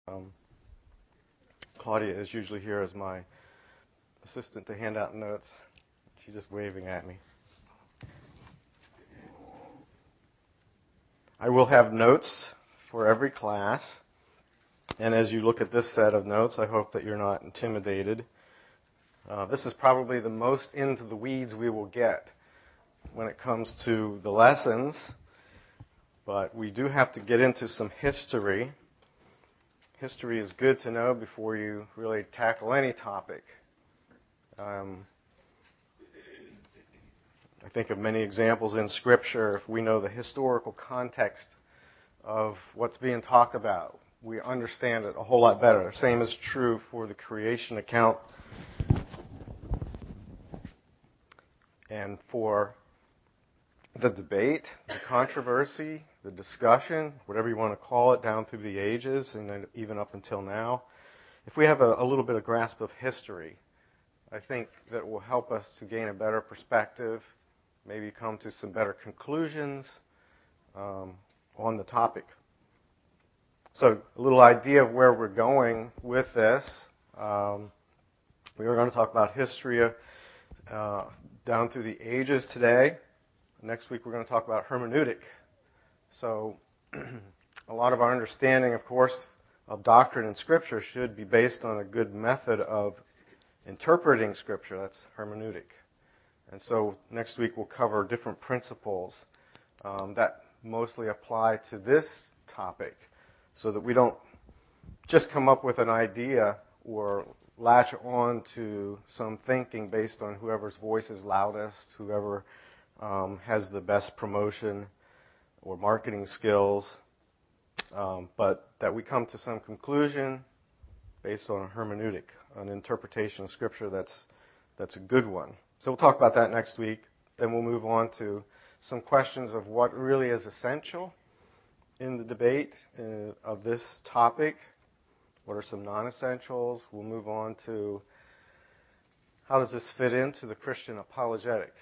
Um, Claudia is usually here as my assistant to hand out notes. She's just waving at me. I will have notes for every class. And as you look at this set of notes, I hope that you're not intimidated. This is probably the most into the weeds we will get when it comes to the lessons. But we do have to get into some history. History is good to know before you really tackle any topic. I think of many examples in Scripture. If we know the historical context of what's being talked about, we understand it a whole lot better. The same is true for the creation account and for the debate, the controversy, the discussion, whatever you want to call it, down through the ages and even up until now. If we have a little bit of grasp of history, I think that will help us to gain a better perspective, maybe come to some better conclusions on the topic. So a little idea of where we're going with this. We are going to talk about history down through the ages today. Next week we're going to talk about hermeneutic. So a lot of our understanding, of course, of doctrine and Scripture should be based on a good method of interpreting Scripture. That's hermeneutic. And so next week we'll cover different principles that mostly apply to this topic so that we don't just come up with an idea or latch on to some thinking based on whoever's voice is loudest, whoever has the best promotion or marketing skills, but that we come to some conclusion based on a hermeneutic, an interpretation of Scripture that's a good one. So we'll talk about that next week. Then we'll move on to some questions of what really is essential in the debate of this topic. What are some non-essentials? We'll move on to how does this fit into the Christian apologetic?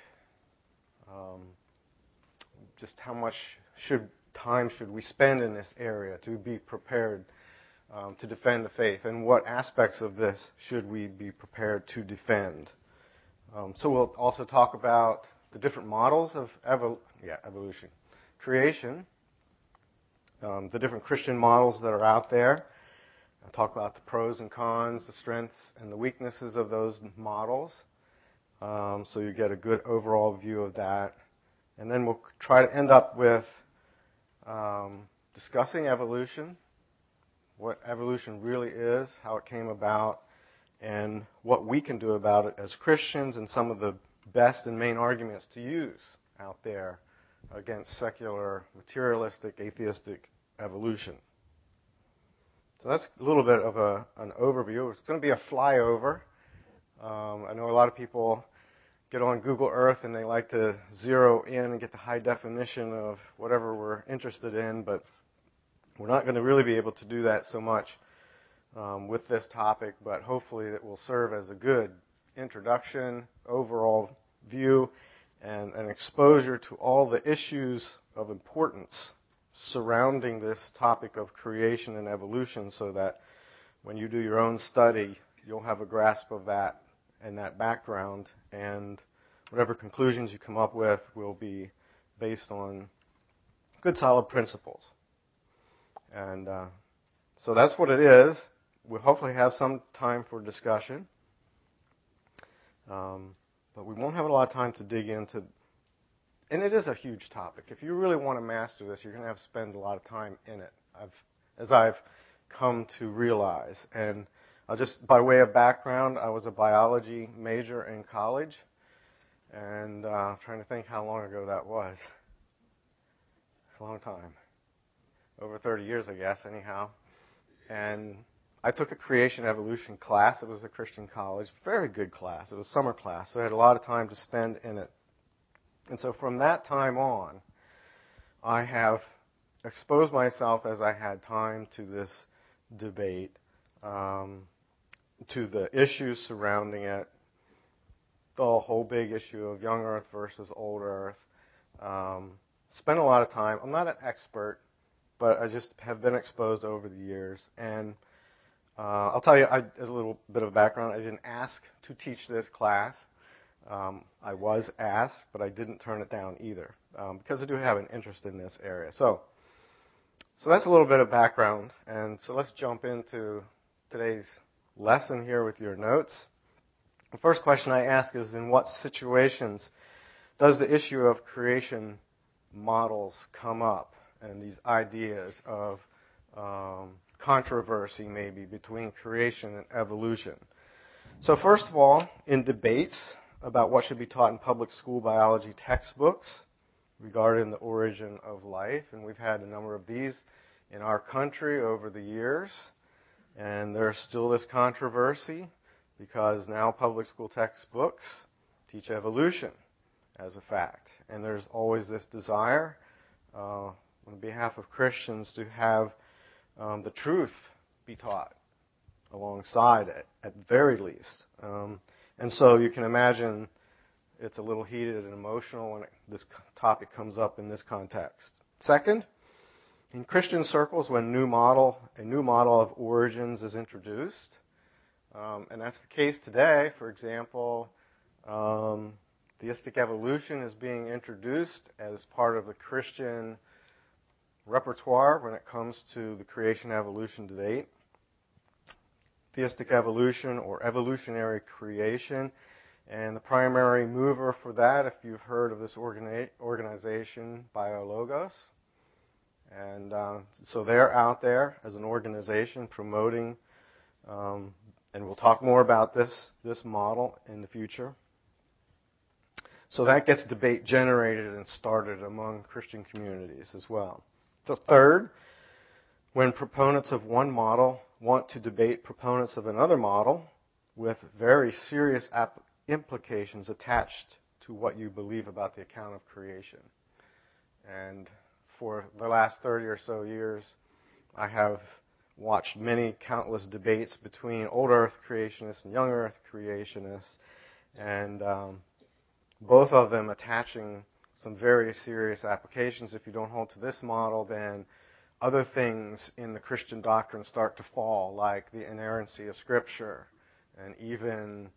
Just how much time should we spend in this area to be prepared to defend the faith? And what aspects of this should we be prepared to defend? So we'll also talk about the different models of evolution. Creation, the different Christian models that are out there. I'll talk about the pros and cons, the strengths and the weaknesses of those models. So you get a good overall view of that. And then we'll try to end up with discussing evolution, what evolution really is, how it came about, and what we can do about it as Christians, and some of the best and main arguments to use out there against secular, materialistic, atheistic evolution. So that's a little bit of an overview. It's going to be a flyover. I know a lot of people get on Google Earth and they like to zero in and get the high definition of whatever we're interested in, but we're not going to really be able to do that so much with this topic, but hopefully it will serve as a good introduction, overall view, and an exposure to all the issues of importance surrounding this topic of creation and evolution, so that when you do your own study, you'll have a grasp of that and that background, and whatever conclusions you come up with will be based on good, solid principles. And so that's what it is. We'll hopefully have some time for discussion, but we won't have a lot of time to dig into. And it is a huge topic. If you really want to master this, you're going to have to spend a lot of time in it, as I've come to realize. And just by way of background, I was a biology major in college, and I'm trying to think how long ago that was. A long time. Over 30 years, I guess, anyhow. And I took a creation evolution class. It was a Christian college. Very good class. It was a summer class, so I had a lot of time to spend in it. And so from that time on, I have exposed myself as I had time to this debate, to the issues surrounding it, the whole big issue of young Earth versus old Earth. Spent a lot of time. I'm not an expert, but I just have been exposed over the years. And I'll tell you, as a little bit of background, I didn't ask to teach this class. I was asked, but I didn't turn it down either, because I do have an interest in this area. So that's a little bit of background, and so let's jump into today's lesson here with your notes. The first question I ask is, in what situations does the issue of creation models come up, and these ideas of controversy maybe between creation and evolution? So first of all, in debates about what should be taught in public school biology textbooks regarding the origin of life, and we've had a number of these in our country over the years, and there's still this controversy because now public school textbooks teach evolution as a fact, and there's always this desire on behalf of Christians to have the truth be taught alongside it, at the very least. And so you can imagine it's a little heated and emotional when this topic comes up in this context. Second, in Christian circles, when a new model of origins is introduced, and that's the case today. For example, theistic evolution is being introduced as part of the Christian repertoire when it comes to the creation-evolution debate. Theistic evolution or evolutionary creation. And the primary mover for that, if you've heard of this organization, BioLogos. And so they're out there as an organization promoting, and we'll talk more about this model in the future. So that gets debate generated and started among Christian communities as well. So third, when proponents of one model want to debate proponents of another model with very serious implications attached to what you believe about the account of creation. And for the last 30 or so years, I have watched many countless debates between old earth creationists and young earth creationists, and both of them attaching some very serious applications. If you don't hold to this model, then other things in the Christian doctrine start to fall, like the inerrancy of Scripture, and even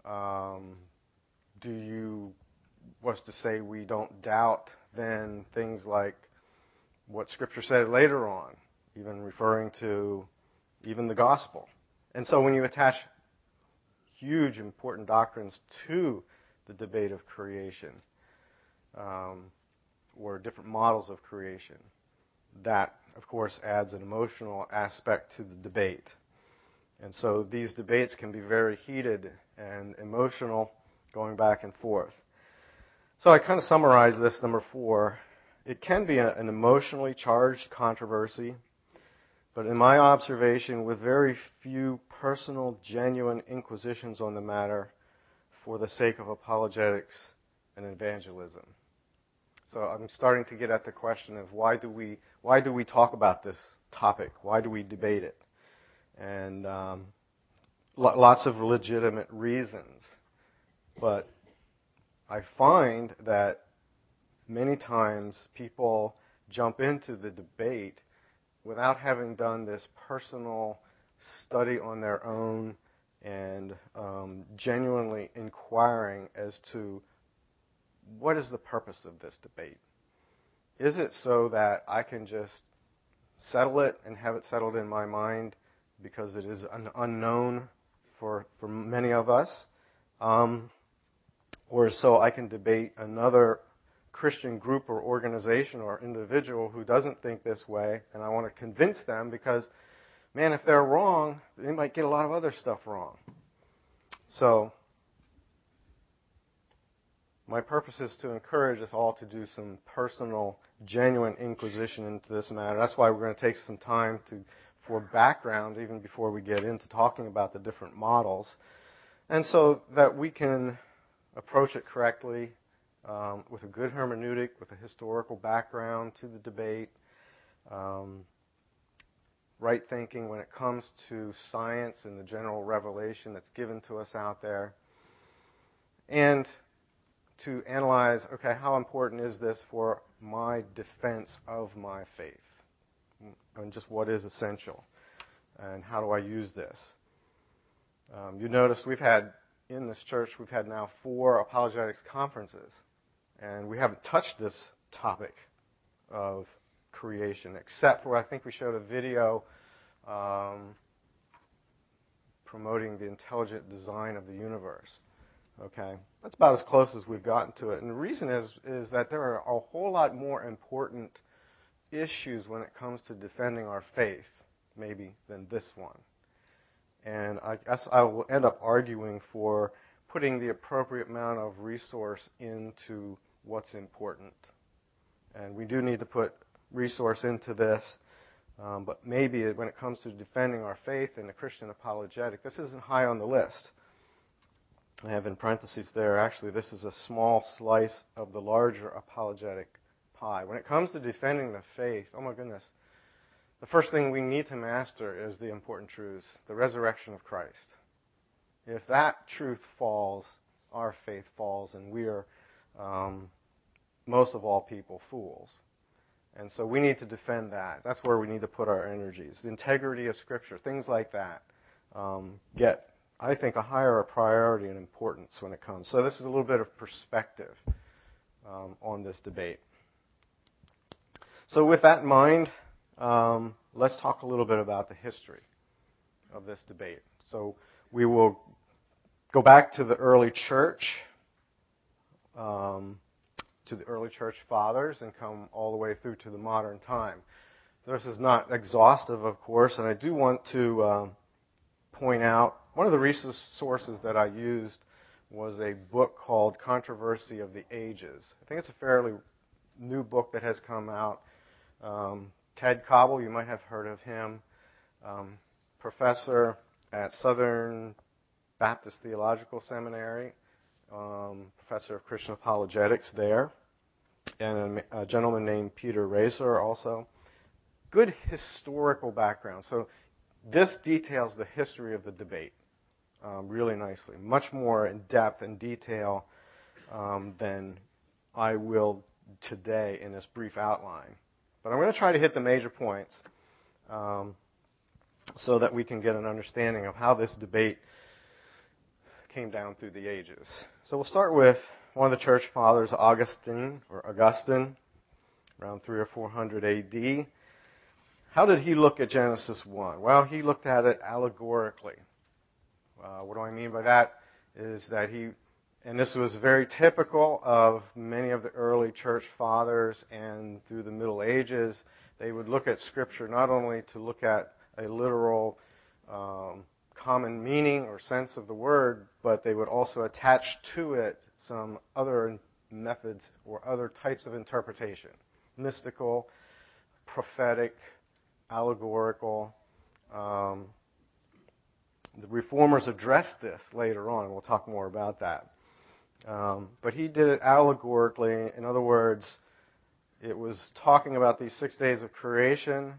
what's to say we don't doubt then things like what Scripture said later on, even referring to even the gospel. And so when you attach huge, important doctrines to the debate of creation, or different models of creation, that, of course, adds an emotional aspect to the debate. And so these debates can be very heated and emotional, going back and forth. So I kind of summarize this, number 4. It can be an emotionally charged controversy, but in my observation, with very few personal, genuine inquisitions on the matter for the sake of apologetics and evangelism. So I'm starting to get at the question of why do we talk about this topic? Why do we debate it? And lots of legitimate reasons. But I find that many times people jump into the debate without having done this personal study on their own and genuinely inquiring as to what is the purpose of this debate. Is it so that I can just settle it and have it settled in my mind because it is an unknown for many of us? Or so I can debate another Christian group or organization or individual who doesn't think this way, and I want to convince them because, man, if they're wrong, they might get a lot of other stuff wrong. So my purpose is to encourage us all to do some personal, genuine inquisition into this matter. That's why we're going to take some time for background, even before we get into talking about the different models, and so that we can approach it correctly with a good hermeneutic, with a historical background to the debate, right thinking when it comes to science and the general revelation that's given to us out there, and to analyze, okay, how important is this for my defense of my faith, and just what is essential. and how do I use this? You notice in this church, we've had now 4 apologetics conferences, and we haven't touched this topic of creation, except for I think we showed a video promoting the intelligent design of the universe. Okay, that's about as close as we've gotten to it. And the reason is that there are a whole lot more important issues when it comes to defending our faith, maybe, than this one. And I guess I will end up arguing for putting the appropriate amount of resource into what's important. And we do need to put resource into this, but maybe when it comes to defending our faith in the Christian apologetic, this isn't high on the list. I have in parentheses there, actually, this is a small slice of the larger apologetic pie. When it comes to defending the faith, oh my goodness, the first thing we need to master is the important truths, the resurrection of Christ. If that truth falls, our faith falls, and we are, most of all people, fools. And so we need to defend that. That's where we need to put our energies. The integrity of Scripture, things like that, get, I think, a higher priority and importance when it comes. So this is a little bit of perspective on this debate. So with that in mind, let's talk a little bit about the history of this debate. So we will go back to the early church, to the early church fathers, and come all the way through to the modern time. This is not exhaustive, of course, and I do want to point out one of the resources that I used was a book called Controversy of the Ages. I think it's a fairly new book that has come out. Ted Koppel, you might have heard of him, professor at Southern Baptist Theological Seminary, professor of Christian apologetics there, and a gentleman named Peter Razor also. Good historical background. So this details the history of the debate really nicely, much more in depth and detail than I will today in this brief outline. But I'm going to try to hit the major points so that we can get an understanding of how this debate came down through the ages. So we'll start with one of the church fathers, Augustine, around 300 or 400 A.D. How did he look at Genesis 1? Well, he looked at it allegorically. What do I mean by that? Is that and this was very typical of many of the early church fathers and through the Middle Ages, they would look at Scripture not only to look at a literal common meaning or sense of the word, but they would also attach to it some other methods or other types of interpretation. Mystical, prophetic, allegorical. The Reformers addressed this later on. We'll talk more about that. But he did it allegorically. In other words, it was talking about these 6 days of creation,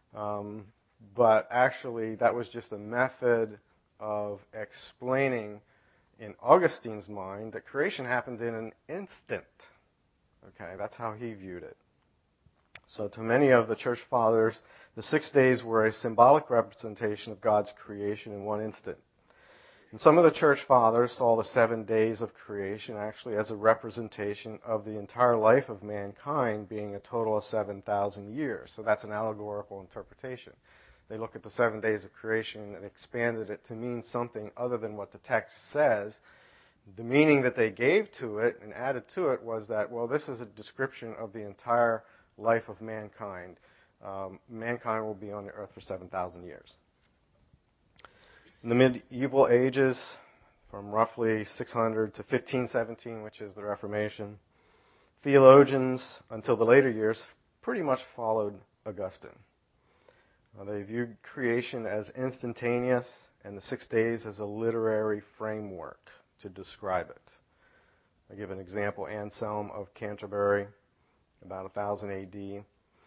but actually that was just a method of explaining in Augustine's mind that creation happened in an instant. Okay, that's how he viewed it. So to many of the church fathers, the 6 days were a symbolic representation of God's creation in one instant. And some of the church fathers saw the 7 days of creation actually as a representation of the entire life of mankind being a total of 7,000 years. So that's an allegorical interpretation. They look at the 7 days of creation and expanded it to mean something other than what the text says. The meaning that they gave to it and added to it was that, well, this is a description of the entire life of mankind. Mankind will be on the earth for 7,000 years. In the medieval ages, from roughly 600 to 1517, which is the Reformation, theologians, until the later years, pretty much followed Augustine. They viewed creation as instantaneous and the 6 days as a literary framework to describe it. I give an example, Anselm of Canterbury, about 1000 A.D.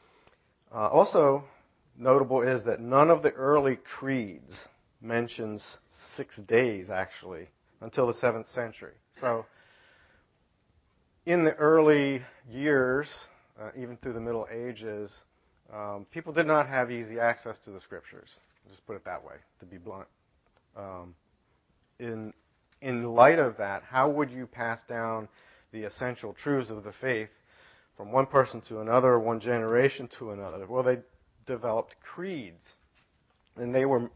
Also notable is that none of the early creeds mentions 6 days, actually, until the 7th century. So in the early years, even through the Middle Ages, people did not have easy access to the Scriptures. Just put it that way, to be blunt. In light of that, how would you pass down the essential truths of the faith from one person to another, one generation to another? Well, they developed creeds, and they were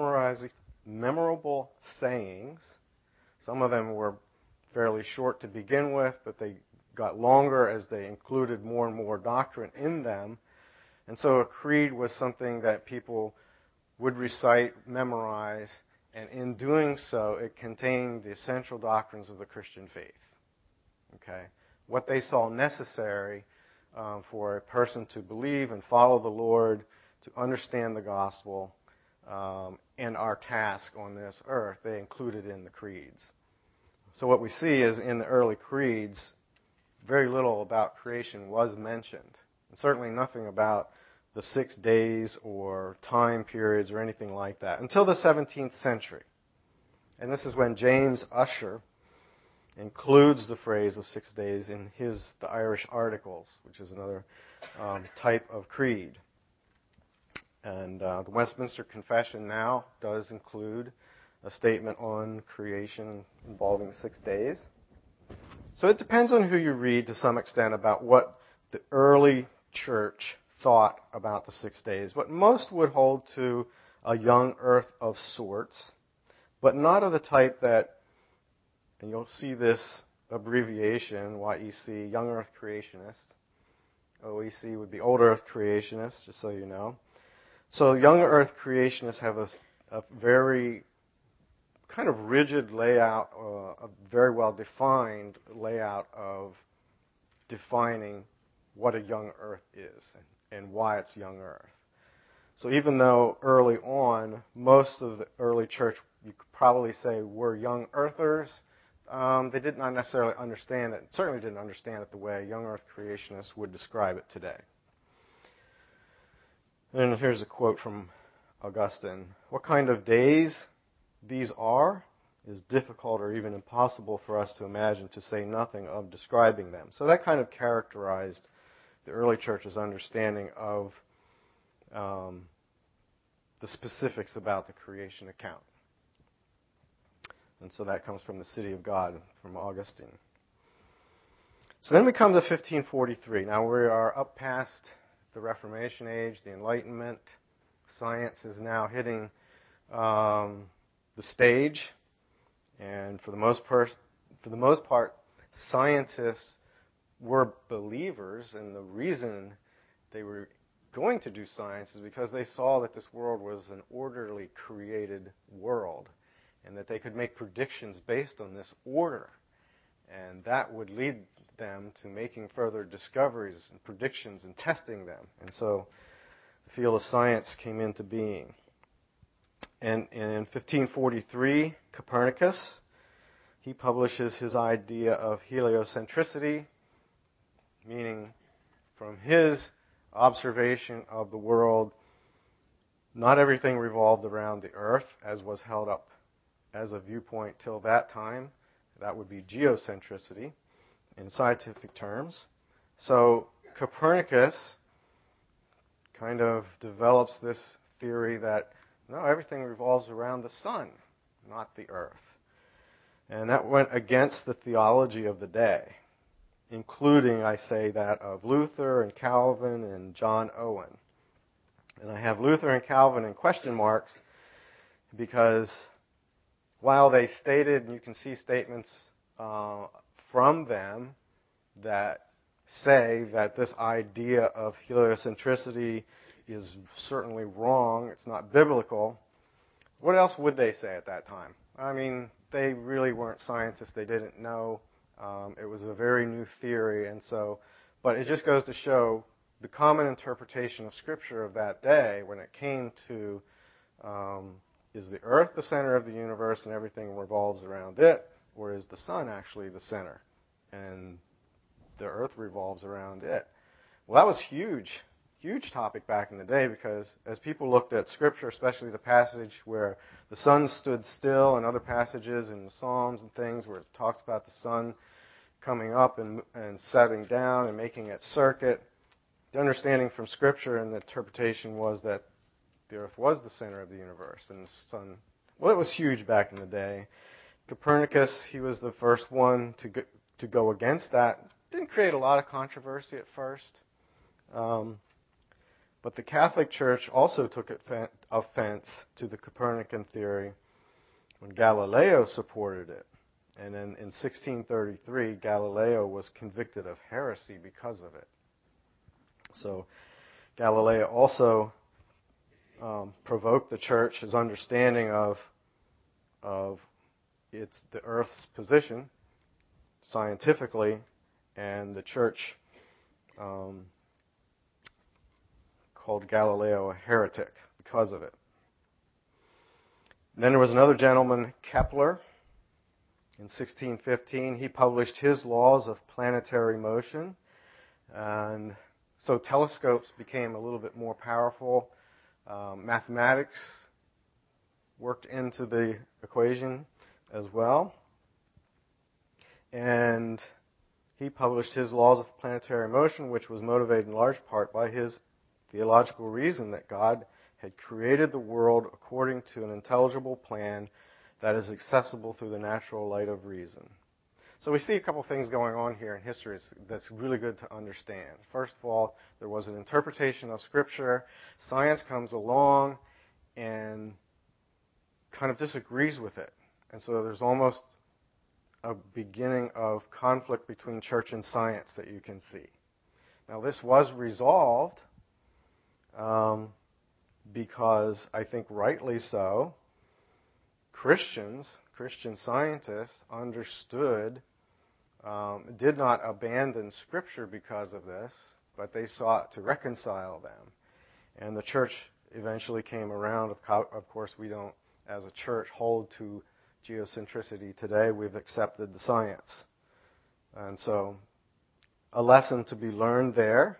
memorable sayings. Some of them were fairly short to begin with, but they got longer as they included more and more doctrine in them. And so a creed was something that people would recite, memorize, and in doing so, it contained the essential doctrines of the Christian faith. Okay? What they saw necessary for a person to believe and follow the Lord, to understand the gospel, and our task on this earth, they included in the creeds. So what we see is in the early creeds, very little about creation was mentioned. And certainly nothing about the 6 days or time periods or anything like that until the 17th century. And this is when James Ussher includes the phrase of 6 days in the Irish Articles, which is another type of creed. And the Westminster Confession now does include a statement on creation involving 6 days. So it depends on who you read to some extent about what the early church thought about the 6 days. But most would hold to a young earth of sorts, but not of the type that, and you'll see this abbreviation, YEC, Young Earth Creationists. OEC would be Old Earth Creationists, just so you know. So Young Earth Creationists have a very kind of rigid layout, a very well-defined layout of defining what a young earth is and why it's young earth. So even though early on, most of the early church, you could probably say, were young earthers, they did not necessarily understand it, certainly didn't understand it the way young earth creationists would describe it today. And here's a quote from Augustine. What kind of days these are is difficult or even impossible for us to imagine, to say nothing of describing them. So that kind of characterized the early church's understanding of the specifics about the creation account. And so that comes from the City of God, from Augustine. So then we come to 1543. Now we are up past the Reformation age, the Enlightenment. Science is now hitting the stage, and for the most part, scientists were believers, and the reason they were going to do science is because they saw that this world was an orderly created world, and that they could make predictions based on this order, and that would lead them to making further discoveries and predictions and testing them. And so the field of science came into being. And in 1543, Copernicus, he publishes his idea of heliocentricity, meaning from his observation of the world, not everything revolved around the earth, as was held up as a viewpoint till that time. That would be geocentricity in scientific terms. So Copernicus kind of develops this theory that, no, everything revolves around the sun, not the earth. And that went against the theology of the day, including, I say, that of Luther and Calvin and John Owen. And I have Luther and Calvin in question marks because while they stated, and you can see statements from them that say that this idea of heliocentricity is certainly wrong, it's not biblical, what else would they say at that time? I mean, they really weren't scientists. They didn't know. It was a very new theory, and so, but it just goes to show the common interpretation of Scripture of that day when it came to is the earth the center of the universe and everything revolves around it, or is the sun actually the center and the earth revolves around it? Well, that was huge topic back in the day, because as people looked at Scripture, especially the passage where the sun stood still, and other passages in the Psalms and things where it talks about the sun coming up and setting down and making its circuit, the understanding from Scripture and the interpretation was that the Earth was the center of the universe, and the sun, well, it was huge back in the day. Copernicus, he was the first one to go against that. Didn't create a lot of controversy at first. But the Catholic Church also took offense to the Copernican theory when Galileo supported it. And then in 1633, Galileo was convicted of heresy because of it. So Galileo also provoked the Church's understanding of the Earth's position scientifically, and the Church called Galileo a heretic because of it. And then there was another gentleman, Kepler. In 1615, he published his laws of planetary motion, and so telescopes became a little bit more powerful. Mathematics worked into the equation as well. And he published his laws of planetary motion, which was motivated in large part by his theological reason that God had created the world according to an intelligible plan that is accessible through the natural light of reason. So we see a couple things going on here in history that's really good to understand. First of all, there was an interpretation of Scripture. Science comes along and kind of disagrees with it. And so there's almost a beginning of conflict between church and science that you can see. Now, this was resolved because, I think rightly so, Christian scientists understood, did not abandon Scripture because of this, but they sought to reconcile them. And the church eventually came around. Of course, we don't, as a church, hold to geocentricity today. We've accepted the science. And so, a lesson to be learned there.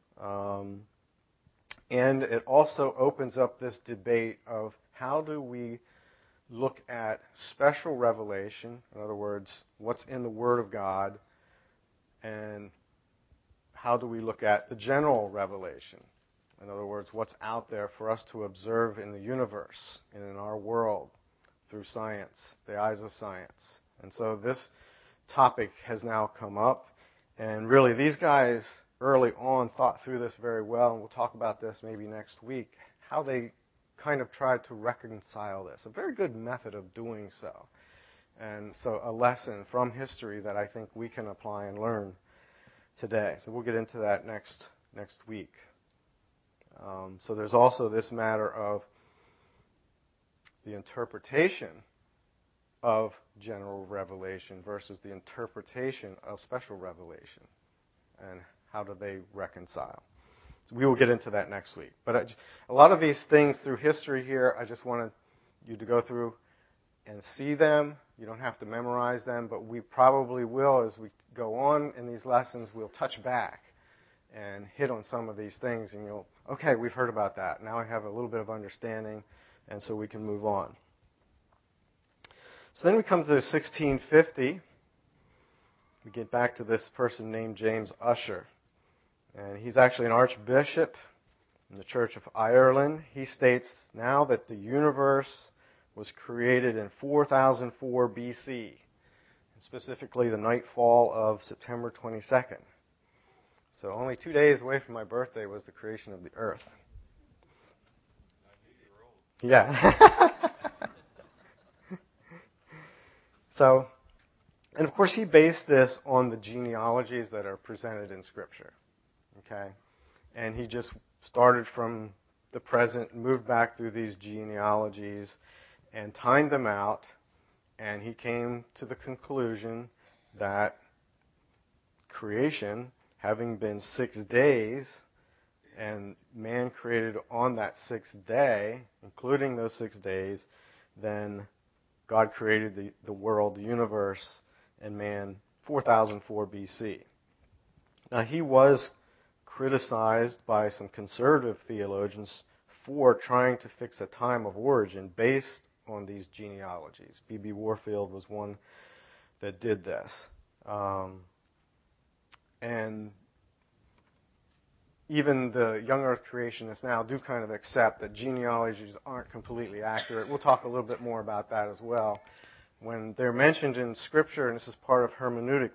And it also opens up this debate of how do we look at special revelation, in other words, what's in the Word of God, and how do we look at the general revelation, in other words, what's out there for us to observe in the universe and in our world through science, the eyes of science. And so this topic has now come up, and really these guys early on thought through this very well, and we'll talk about this maybe next week, how they kind of tried to reconcile this. A very good method of doing so. And so a lesson from history that I think we can apply and learn today. So we'll get into that next week. So there's also this matter of the interpretation of general revelation versus the interpretation of special revelation. And how do they reconcile? So we will get into that next week. But a lot of these things through history here, I just wanted you to go through and see them. You don't have to memorize them, but we probably will, as we go on in these lessons, we'll touch back and hit on some of these things, and okay, we've heard about that. Now I have a little bit of understanding, and so we can move on. So then we come to 1650. We get back to this person named James Ussher. And he's actually an archbishop in the Church of Ireland. He states now that the universe was created in 4004 BC, and specifically the nightfall of September 22nd. So only 2 days away from my birthday was the creation of the earth. Yeah. So, and of course he based this on the genealogies that are presented in Scripture. Okay? And he just started from the present, moved back through these genealogies and timed them out, and he came to the conclusion that creation, having been 6 days, and man created on that 6th day, including those 6 days, then God created the world, the universe, and man 4004 BC. Now he was criticized by some conservative theologians for trying to fix a time of origin based on these genealogies. B.B. Warfield was one that did this. And even the young earth creationists now do kind of accept that genealogies aren't completely accurate. We'll talk a little bit more about that as well. When they're mentioned in Scripture, and this is part of hermeneutic,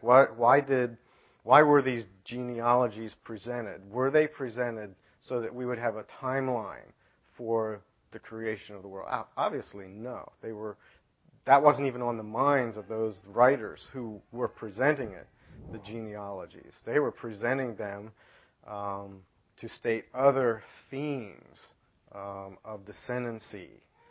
why were these genealogies presented? Were they presented so that we would have a timeline for the creation of the world? Obviously, no. That wasn't even on the minds of those writers who were presenting it, the genealogies. They were presenting them to state other themes of descendancy,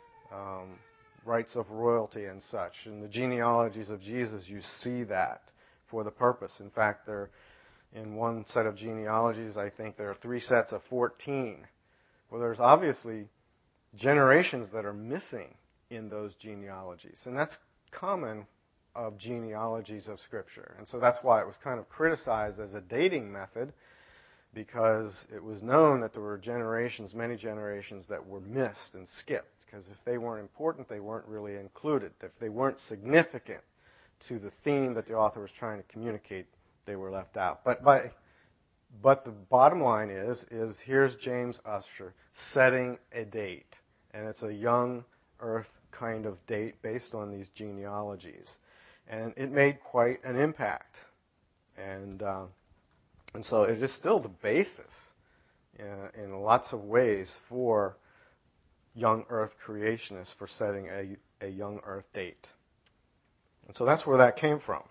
rights of royalty and such. In the genealogies of Jesus, you see that for the purpose. In fact, in one set of genealogies, I think there are 3 sets of 14. Well, there's obviously generations that are missing in those genealogies. And that's common of genealogies of Scripture. And so that's why it was kind of criticized as a dating method, because it was known that there were many generations that were missed and skipped. Because if they weren't important, they weren't really included. If they weren't significant to the theme that the author was trying to communicate, they were left out. But the bottom line is here's James Ussher setting a date. And it's a young earth kind of date based on these genealogies. And it made quite an impact. And so it is still the basis in lots of ways for young earth creationists for setting a young earth date. And so that's where that came from.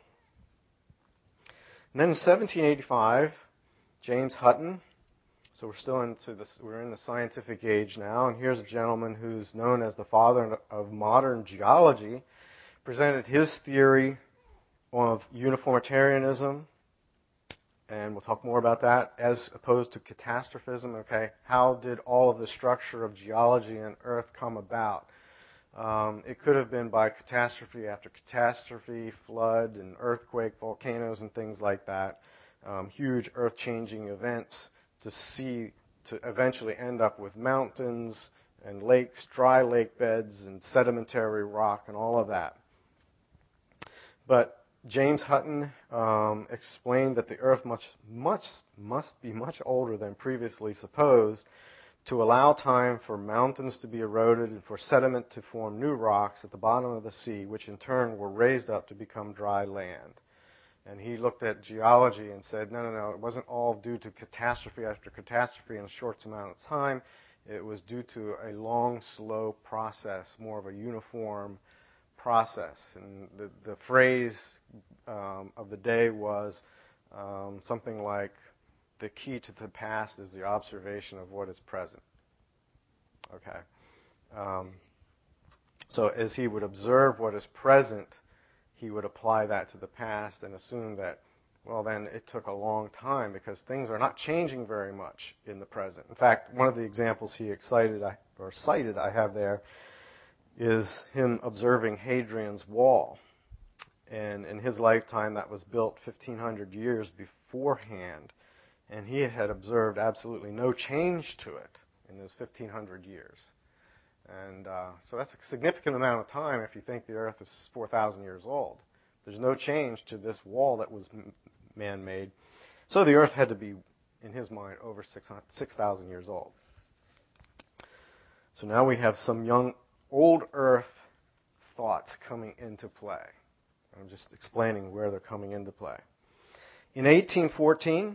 And then in 1785, James Hutton, so we're in the scientific age now, and here's a gentleman who's known as the father of modern geology, presented his theory of uniformitarianism, and we'll talk more about that, as opposed to catastrophism. Okay, how did all of the structure of geology and Earth come about? It could have been by catastrophe after catastrophe, flood and earthquake, volcanoes and things like that, huge earth-changing events to eventually end up with mountains and lakes, dry lake beds and sedimentary rock and all of that. But James Hutton explained that the Earth must be much older than previously supposed to allow time for mountains to be eroded and for sediment to form new rocks at the bottom of the sea, which in turn were raised up to become dry land. And he looked at geology and said, no, it wasn't all due to catastrophe after catastrophe in a short amount of time. It was due to a long, slow process, more of a uniform process. And the phrase of the day was something like, the key to the past is the observation of what is present. Okay. So as he would observe what is present, he would apply that to the past and assume that, well, then it took a long time because things are not changing very much in the present. In fact, one of the examples he cited I have there is him observing Hadrian's Wall. And in his lifetime, that was built 1,500 years beforehand. And he had observed absolutely no change to it in those 1,500 years. And so that's a significant amount of time if you think the Earth is 4,000 years old. There's no change to this wall that was man-made. So the Earth had to be, in his mind, over 6,000 years old. So now we have some young, old Earth thoughts coming into play. I'm just explaining where they're coming into play. In 1814,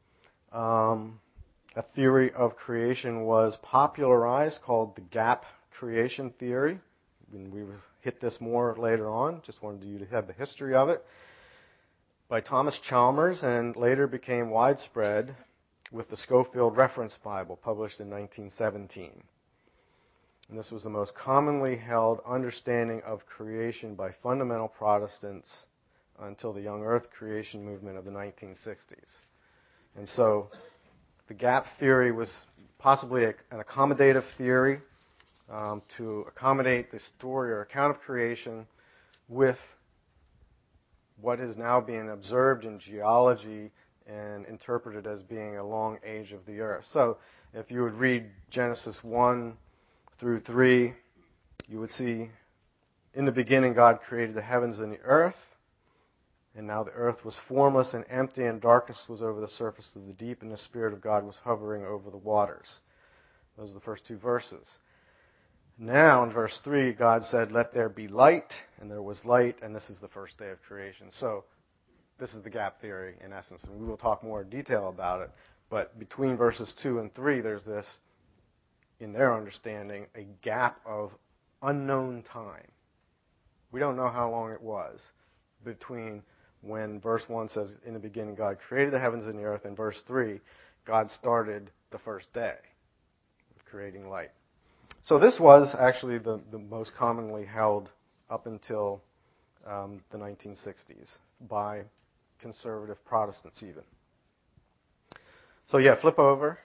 a theory of creation was popularized called the gap creation theory. And we will hit this more later on. Just wanted you to have the history of it. By Thomas Chalmers, and later became widespread with the Scofield Reference Bible, published in 1917. And this was the most commonly held understanding of creation by fundamental Protestants until the young earth creation movement of the 1960s. And so the gap theory was possibly an accommodative theory to accommodate the story or account of creation with what is now being observed in geology and interpreted as being a long age of the earth. So if you would read Genesis 1 through 3, you would see, in the beginning God created the heavens and the earth. And now the earth was formless and empty, and darkness was over the surface of the deep, and the Spirit of God was hovering over the waters. Those are the first two verses. Now, in verse 3, God said, "Let there be light," and there was light, and this is the first day of creation. So, this is the gap theory, in essence, and we will talk more in detail about it. But between verses 2 and 3, there's this, in their understanding, a gap of unknown time. We don't know how long it was between when verse 1 says, "In the beginning God created the heavens and the earth," and verse 3, God started the first day of creating light. So this was actually the most commonly held up until the 1960s by conservative Protestants even. So yeah, flip over.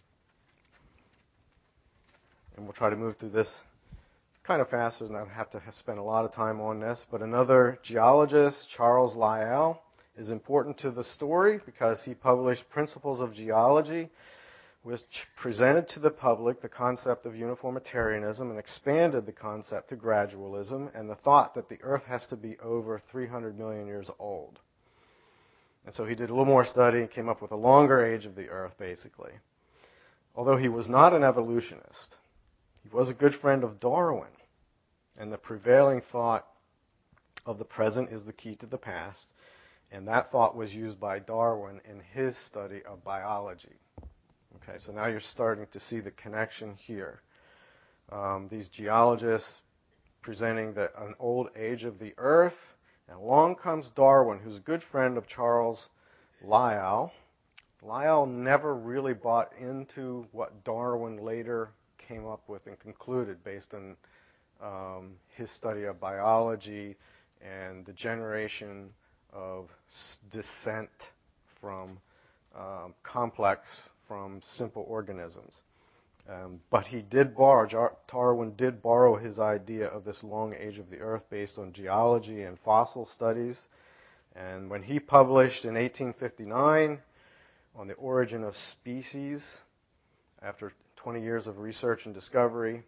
And we'll try to move through this kind of faster, and I don't have to spend a lot of time on this. But another geologist, Charles Lyell, is important to the story because he published Principles of Geology, which presented to the public the concept of uniformitarianism and expanded the concept to gradualism and the thought that the Earth has to be over 300 million years old. And so he did a little more study and came up with a longer age of the Earth, basically. Although he was not an evolutionist, he was a good friend of Darwin. And the prevailing thought of the present is the key to the past. And that thought was used by Darwin in his study of biology. Okay, so now you're starting to see the connection here. These geologists presenting an old age of the Earth. And along comes Darwin, who's a good friend of Charles Lyell. Lyell never really bought into what Darwin later came up with and concluded based on his study of biology and the generation of descent from complex from simple organisms. But Darwin did borrow his idea of this long age of the Earth based on geology and fossil studies. And when he published in 1859 on the origin of species, after 20 years of research and discovery,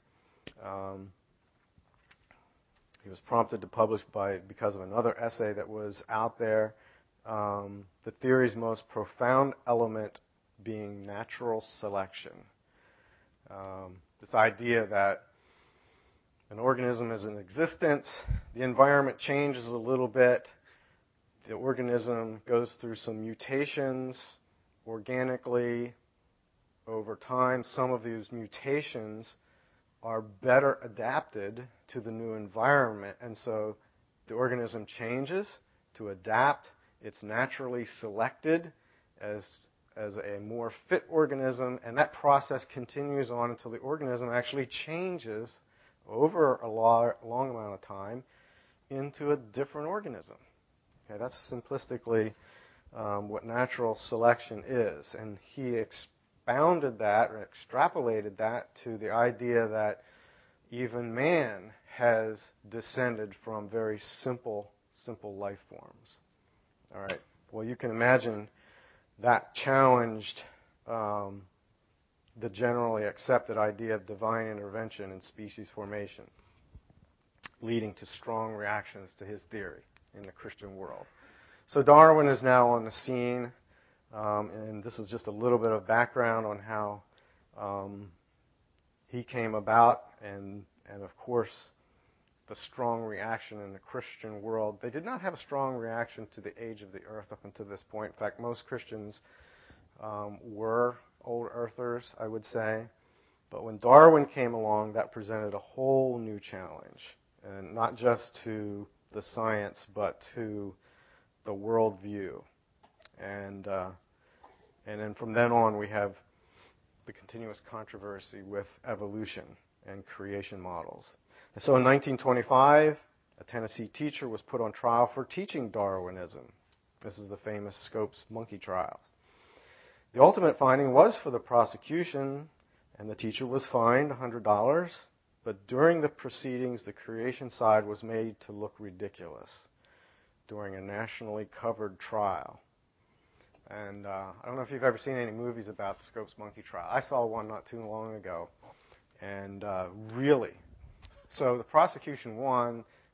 he was prompted to publish because of another essay that was out there, the theory's most profound element being natural selection. This idea that an organism is in existence, the environment changes a little bit, the organism goes through some mutations organically over time. Some of these mutations are better adapted to the new environment, and so the organism changes to adapt. It's naturally selected as a more fit organism, and that process continues on until the organism actually changes over a long amount of time into a different organism. Okay, that's simplistically what natural selection is, and he expounded that or extrapolated that to the idea that even man has descended from very simple life forms. All right. Well, you can imagine that challenged the generally accepted idea of divine intervention in species formation, leading to strong reactions to his theory in the Christian world. So Darwin is now on the scene, and this is just a little bit of background on how he came about, and of course the strong reaction in the Christian world. They did not have a strong reaction to the age of the Earth up until this point. In fact, most Christians were old earthers, I would say. But when Darwin came along, that presented a whole new challenge, and not just to the science, but to the worldview. And then from then on, we have the continuous controversy with evolution and creation models. And so in 1925, a Tennessee teacher was put on trial for teaching Darwinism. This is the famous Scopes monkey trials. The ultimate finding was for the prosecution, and the teacher was fined $100. But during the proceedings, the creation side was made to look ridiculous during a nationally covered trial. And I don't know if you've ever seen any movies about the Scopes monkey trial. I saw one not too long ago. And really, so the prosecution won.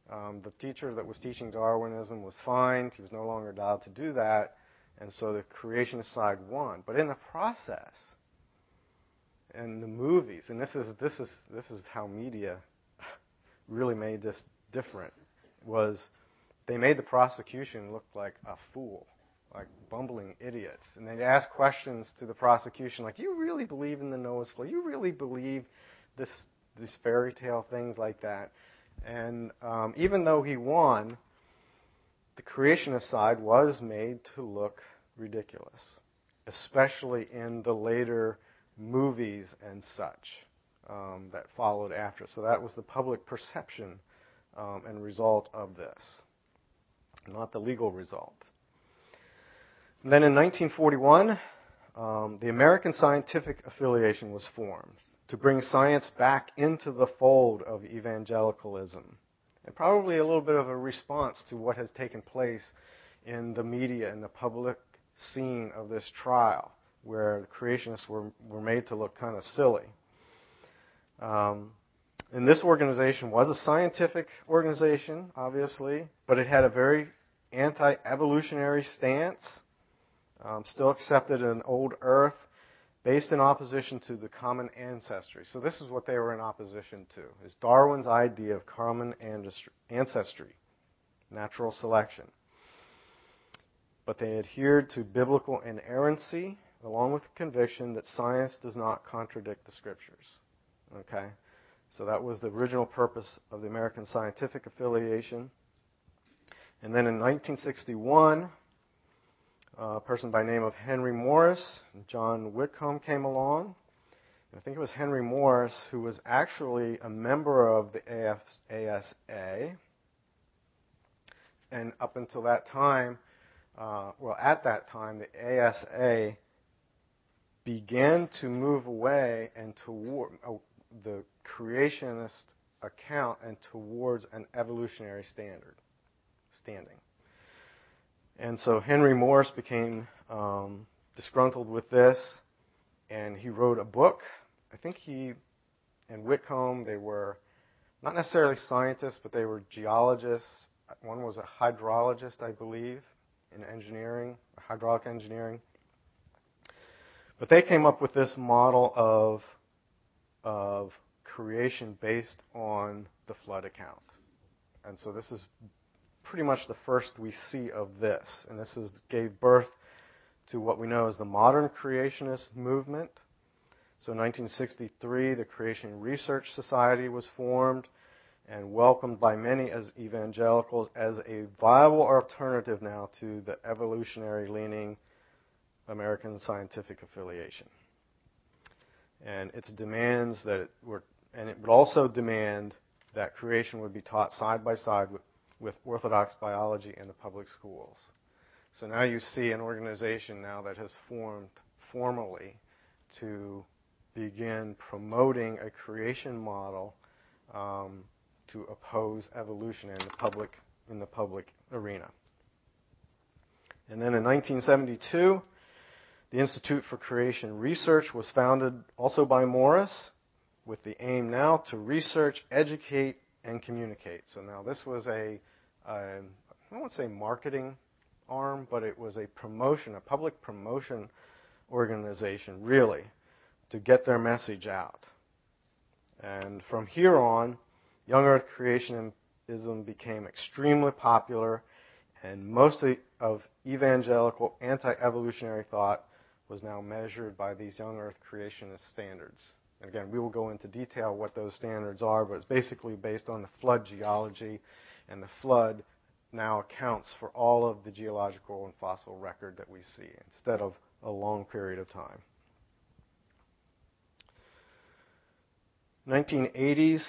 The teacher that was teaching Darwinism was fined. He was no longer allowed to do that. And so the creationist side won. But in the process, in the movies, and this is how media really made this different, was they made the prosecution look like a fool, like bumbling idiots. And they'd ask questions to the prosecution like, "Do you really believe in the Noah's flood? You really believe these fairy tale things like that?" And even though he won, the creationist side was made to look ridiculous, especially in the later movies and such that followed after. So that was the public perception and result of this, not the legal result. And then in 1941, the American Scientific Affiliation was formed to bring science back into the fold of evangelicalism, and probably a little bit of a response to what has taken place in the media and the public scene of this trial, where the creationists were made to look kind of silly. And this organization was a scientific organization, obviously, but it had a very anti-evolutionary stance, still accepted an old Earth, based in opposition to the common ancestry. So this is what they were in opposition to, is Darwin's idea of common ancestry, natural selection. But they adhered to biblical inerrancy, along with the conviction that science does not contradict the Scriptures. Okay? So that was the original purpose of the American Scientific Affiliation. And then in 1961, a person by the name of Henry Morris and John Whitcomb came along. And I think it was Henry Morris who was actually a member of the ASA. And up until that time, at that time, the ASA began to move away and toward the creationist account and towards an evolutionary standing. And so Henry Morris became disgruntled with this, and he wrote a book. I think he and Whitcomb, they were not necessarily scientists, but they were geologists. One was a hydrologist, I believe, in engineering, hydraulic engineering. But they came up with this model of creation based on the flood account. And so this is pretty much the first we see of this. And this gave birth to what we know as the modern creationist movement. So in 1963, the Creation Research Society was formed and welcomed by many as evangelicals as a viable alternative now to the evolutionary-leaning American Scientific Affiliation. And its demands it would also demand that creation would be taught side by side with orthodox biology in the public schools. So now you see an organization now that has formed formally to begin promoting a creation model to oppose evolution in the public arena. And then in 1972, the Institute for Creation Research was founded also by Morris with the aim now to research, educate, and communicate. So now this was I won't say marketing arm, but it was a public promotion organization, really, to get their message out. And from here on, young earth creationism became extremely popular, and most of evangelical anti-evolutionary thought was now measured by these young earth creationist standards. And again, we will go into detail what those standards are, but it's basically based on the flood geology, and the flood now accounts for all of the geological and fossil record that we see instead of a long period of time. 1980s,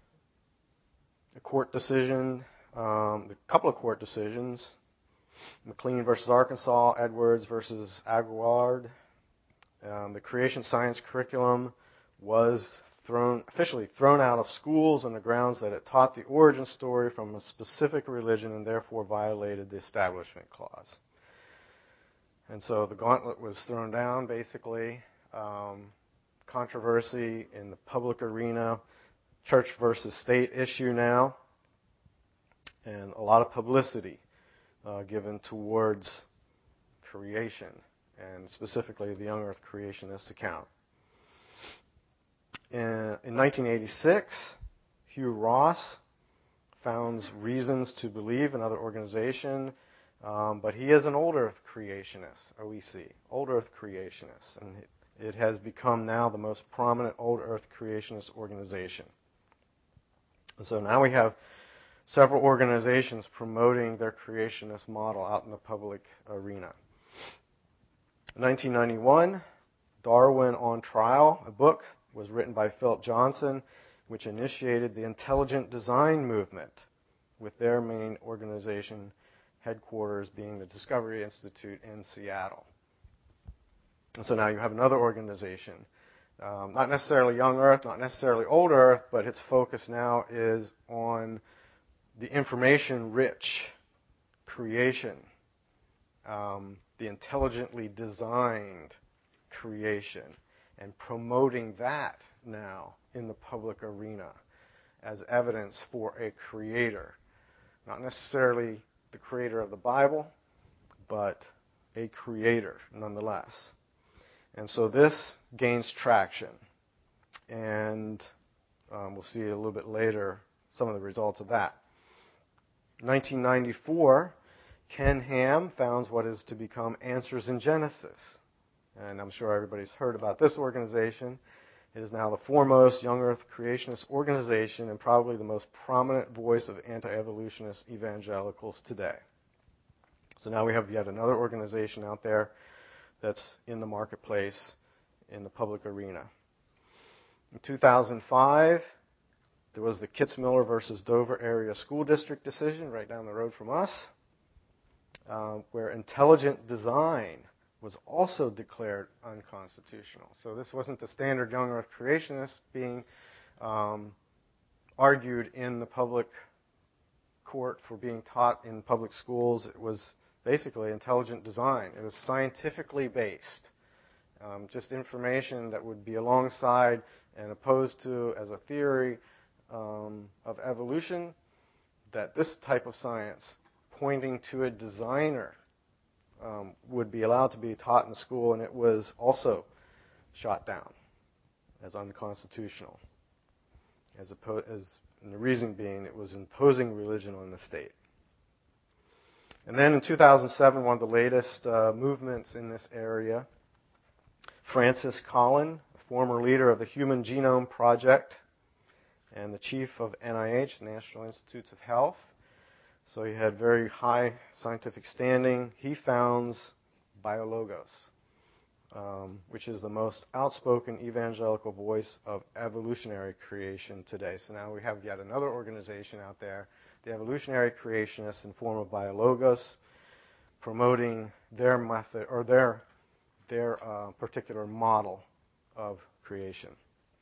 a couple of court decisions, McLean versus Arkansas, Edwards versus Aguillard. The creation science curriculum was officially thrown out of schools on the grounds that it taught the origin story from a specific religion and therefore violated the Establishment Clause. And so the gauntlet was thrown down, basically. Controversy in the public arena, church versus state issue now. and a lot of publicity given towards creation, and specifically the young earth creationist account. In 1986, Hugh Ross founds Reasons to Believe, another organization, but he is an old earth creationist, OEC, old earth creationist, and it has become now the most prominent old earth creationist organization. So now we have several organizations promoting their creationist model out in the public arena. In 1991, Darwin on Trial, a book, was written by Philip Johnson, which initiated the intelligent design movement, with their main organization headquarters being the Discovery Institute in Seattle. And so now you have another organization, not necessarily young earth, not necessarily old earth, but its focus now is on the information-rich creation, the intelligently designed creation, and promoting that now in the public arena as evidence for a creator. Not necessarily the creator of the Bible, but a creator nonetheless. And so this gains traction. And we'll see a little bit later some of the results of that. In 1994, Ken Ham founds what is to become Answers in Genesis. And I'm sure everybody's heard about this organization. It is now the foremost young earth creationist organization and probably the most prominent voice of anti-evolutionist evangelicals today. So now we have yet another organization out there that's in the marketplace, in the public arena. In 2005, there was the Kitzmiller versus Dover Area School District decision right down the road from us, where intelligent design was also declared unconstitutional. So this wasn't the standard young earth creationist being argued in the public court for being taught in public schools. It was basically intelligent design. It was scientifically based. Just information that would be alongside and opposed to as a theory of evolution, that this type of science pointing to a designer would be allowed to be taught in school, and it was also shot down as unconstitutional. And the reason being it was imposing religion on the state. And then in 2007, one of the latest movements in this area, Francis Collin, a former leader of the Human Genome Project and the chief of NIH, the National Institutes of Health, so he had very high scientific standing. He founds BioLogos, which is the most outspoken evangelical voice of evolutionary creation today. So now we have yet another organization out there, the evolutionary creationists in form of BioLogos, promoting their method or their particular model of creation.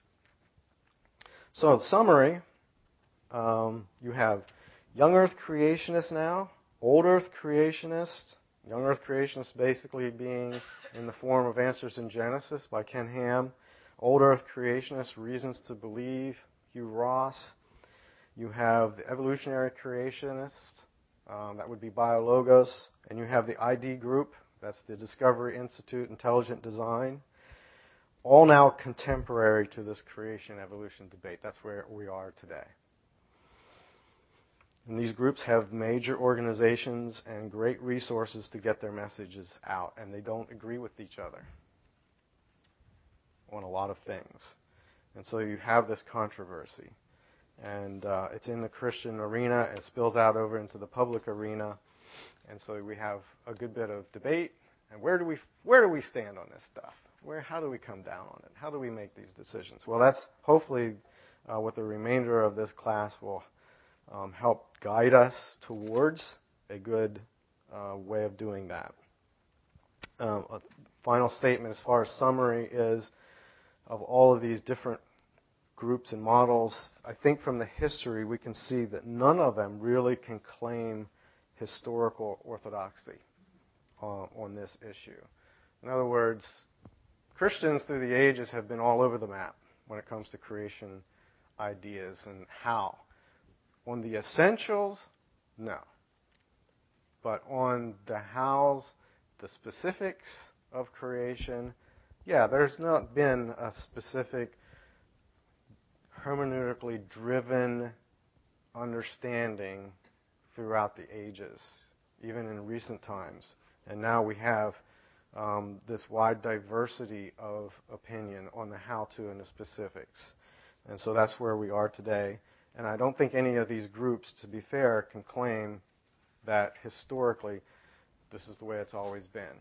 So in summary, you have young earth creationists now, old earth creationists, young earth creationists basically being in the form of Answers in Genesis by Ken Ham, old earth creationists, Reasons to Believe, Hugh Ross. You have the evolutionary creationists, that would be BioLogos, and you have the ID group, that's the Discovery Institute Intelligent Design, all now contemporary to this creation-evolution debate. That's where we are today. And these groups have major organizations and great resources to get their messages out, and they don't agree with each other on a lot of things. And so you have this controversy. And it's in the Christian arena, and it spills out over into the public arena. And so we have a good bit of debate. And where do we stand on this stuff? How do we come down on it? How do we make these decisions? Well, that's hopefully what the remainder of this class will help guide us towards a good way of doing that. A final statement as far as summary is, of all of these different groups and models, I think from the history we can see that none of them really can claim historical orthodoxy on this issue. In other words, Christians through the ages have been all over the map when it comes to creation ideas and how. On the essentials, No. But on the hows, the specifics of creation, yeah, there's not been a specific hermeneutically driven understanding throughout the ages, even in recent times. And now we have this wide diversity of opinion on the how-to and the specifics. And so that's where we are today. And I don't think any of these groups, to be fair, can claim that historically this is the way it's always been.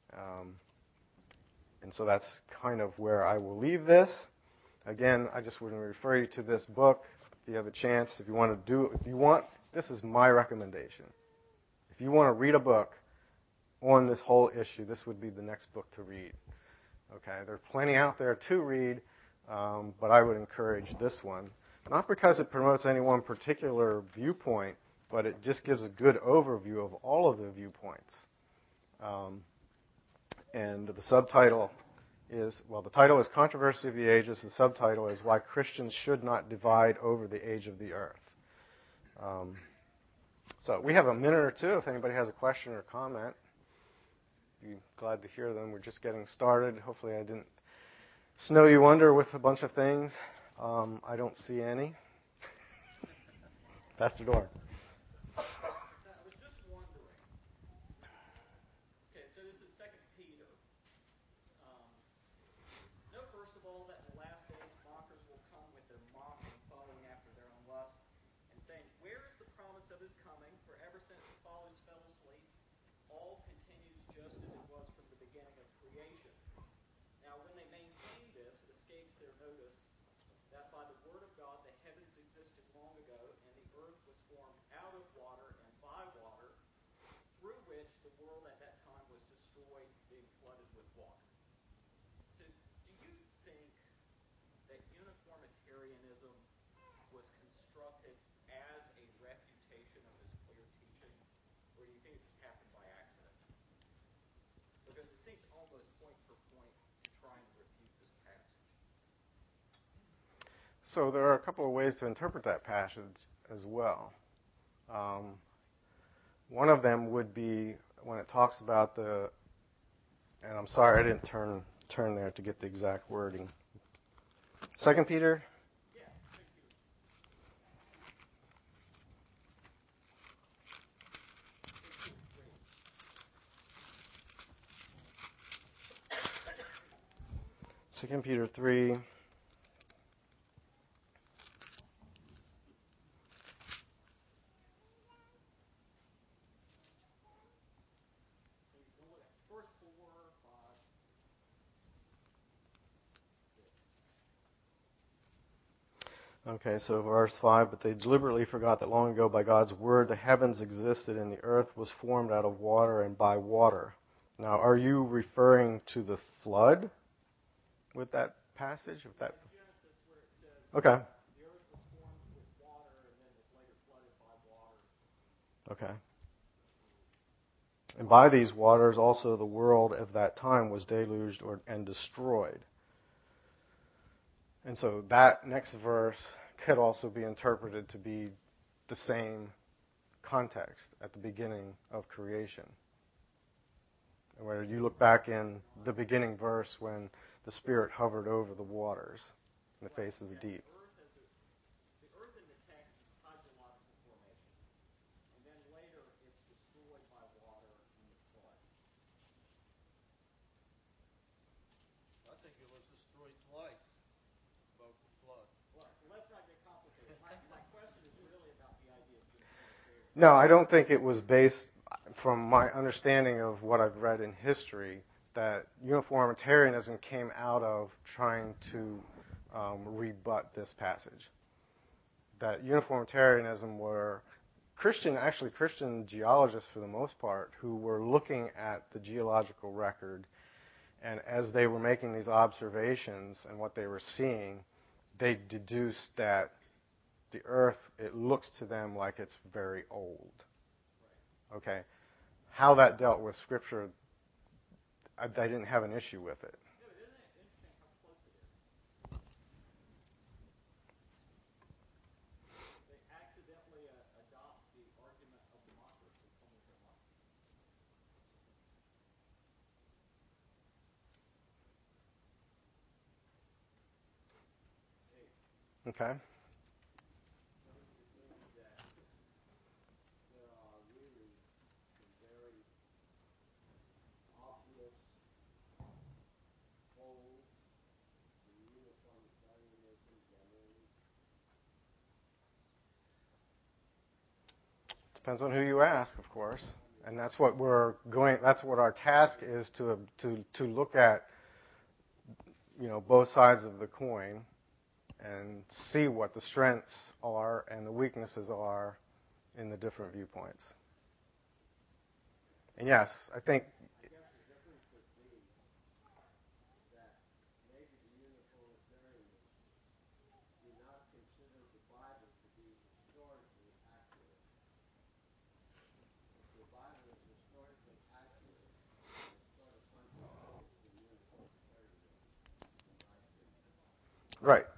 And so that's kind of where I will leave this. Again, I just want to refer you to this book if you have a chance. If you want to do, if you want, this is my recommendation. If you want to read a book on this whole issue, this would be the next book to read. Okay, there are plenty out there to read, but I would encourage this one. Not because it promotes any one particular viewpoint, but it just gives a good overview of all of the viewpoints. And the subtitle is, well, the title is Controversy of the Ages. The subtitle is Why Christians Should Not Divide Over the Age of the Earth. So we have a minute or two if anybody has a question or comment. Be glad to hear them. We're just getting started. Hopefully I didn't snow you under with a bunch of things. I don't see any. Pastor Dorn. I was just wondering. Okay, so this is 2 Peter. Know first of all that in the last days mockers will come with their mocking, following after their own lust, and saying, "Where is the promise of his coming? For ever since the fathers fell asleep, all continues just as it was from the beginning of creation." Now, when they maintain this, it escapes their notice that by the word of God the heavens existed long ago, and the earth was formed out of water and by water, through which the world at that time was destroyed, being flooded with water. So, do you think that uniformitarianism was constructed as a refutation of this clear teaching, or do you think it just happened by accident? Because it seems almost point for point to try and refute this passage. So there are a couple of ways to interpret that passage as well. One of them would be when it talks about the, and I'm sorry I didn't turn there to get the exact wording. 2 Peter? Yeah, 2 Peter. 2 Peter 3. First 4, 5, 6. Okay, so verse 5, but they deliberately forgot that long ago by God's word the heavens existed and the earth was formed out of water and by water. Now, are you referring to the flood with that passage? With that? Genesis, where it says Okay. the earth was formed with water and then was later flooded by water. Okay. And by these waters also the world of that time was deluged and destroyed. And so that next verse could also be interpreted to be the same context at the beginning of creation. And where you look back in the beginning verse when the Spirit hovered over the waters in the face of the deep. The earth in the text is hydrological formation. And then later it's destroyed by water in the flood. I think it was destroyed twice about the flood. Well, let's not get complicated. My question is really about the idea of uniformitarianism. No, I don't think it was based, from my understanding of what I've read in history, that uniformitarianism came out of trying to rebut this passage. That uniformitarianism were Christian geologists for the most part, who were looking at the geological record, and as they were making these observations and what they were seeing, they deduced that the earth, it looks to them like it's very old. Right. Okay? How that dealt with Scripture, I didn't have an issue with it. No, but isn't it interesting how close it is? They accidentally adopt the argument Okay? Don't you think that there are really some very obvious holes in uniformitarianism generally? Depends on who you ask, of course. And that's what that's what our task is, to look at, both sides of the coin and see what the strengths are and the weaknesses are in the different viewpoints. And yes, I think I guess the difference would be that maybe the uniformitarians do not consider the Bible to be historically accurate. If the Bible is historically accurate, it sort of punches holes in uniformitarianism, in my opinion. right.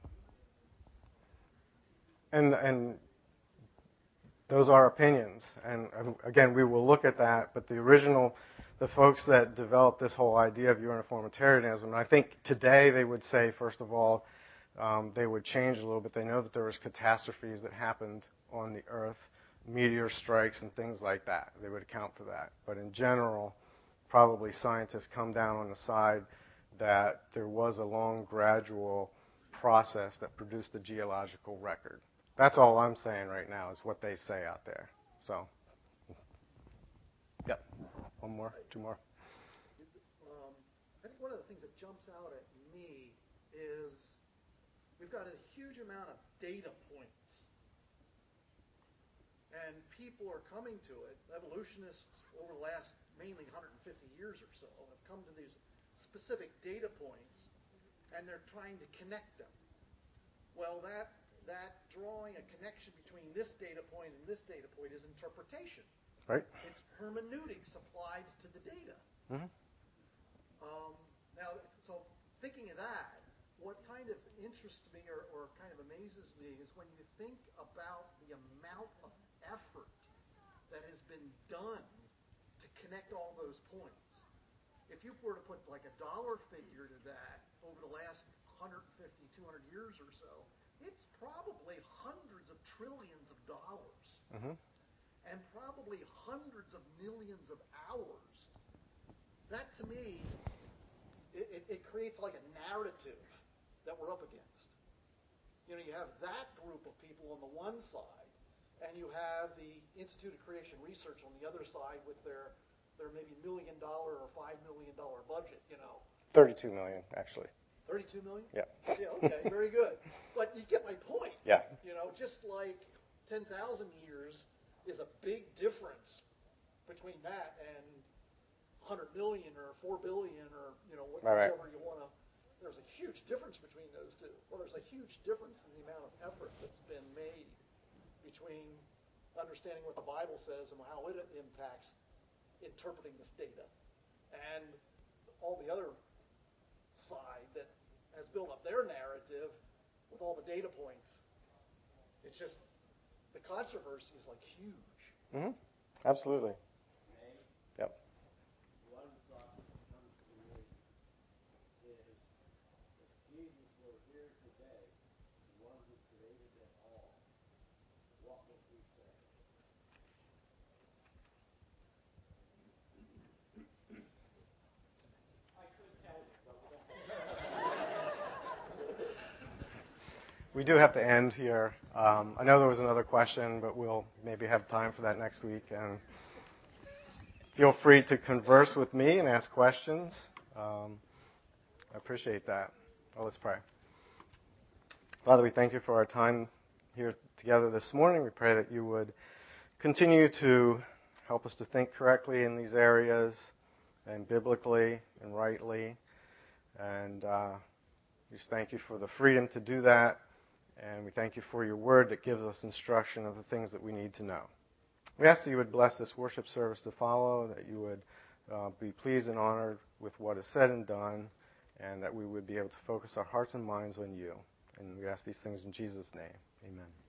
And those are opinions. And again, we will look at that. But the folks that developed this whole idea of uniformitarianism, I think today they would say, first of all, they would change a little bit. They know that there was catastrophes that happened on the earth, meteor strikes and things like that. They would account for that. But in general, probably scientists come down on the side that there was a long, gradual process that produced the geological record. That's all I'm saying right now is what they say out there. So, yep. One more, two more. I think one of the things that jumps out at me is we've got a huge amount of data points. And people are coming to it. Evolutionists over the last mainly 150 years or so have come to these specific data points, and they're trying to connect them. Well, that drawing a connection between this data point and this data point is interpretation. Right. It's hermeneutics applied to the data. Mm-hmm. Now, so thinking of that, what kind of interests me or kind of amazes me is when you think about the amount of effort that has been done to connect all those points. If you were to put like a dollar figure to that over the last 150, 200 years or so, it's probably hundreds of trillions of dollars. Mm-hmm. And probably hundreds of millions of hours. That, to me, it creates like a narrative that we're up against. You have that group of people on the one side, and you have the Institute of Creation Research on the other side with their maybe $1 million or $5 million budget, 32 million, actually. 32 million? Yeah. Yeah, okay, very good. But you get my point. Yeah. Just like 10,000 years is a big difference between that and 100 million or 4 billion or, whatever you want to. There's a huge difference between those two. Well, there's a huge difference in the amount of effort that's been made between understanding what the Bible says and how it impacts interpreting this data and all the other side that has built up their narrative with all the data points. It's just the controversy is like huge. Mm-hmm. Absolutely. May, Yep. one thought that comes to me is if Jesus were here today, the one who created it all, what would he say? I could tell you, but we don't have We do have to end here. I know there was another question, but we'll maybe have time for that next week. And feel free to converse with me and ask questions. I appreciate that. Well, let's pray. Father, we thank you for our time here together this morning. We pray that you would continue to help us to think correctly in these areas and biblically and rightly. And we just thank you for the freedom to do that. And we thank you for your word that gives us instruction of the things that we need to know. We ask that you would bless this worship service to follow, that you would be pleased and honored with what is said and done, and that we would be able to focus our hearts and minds on you. And we ask these things in Jesus' name. Amen.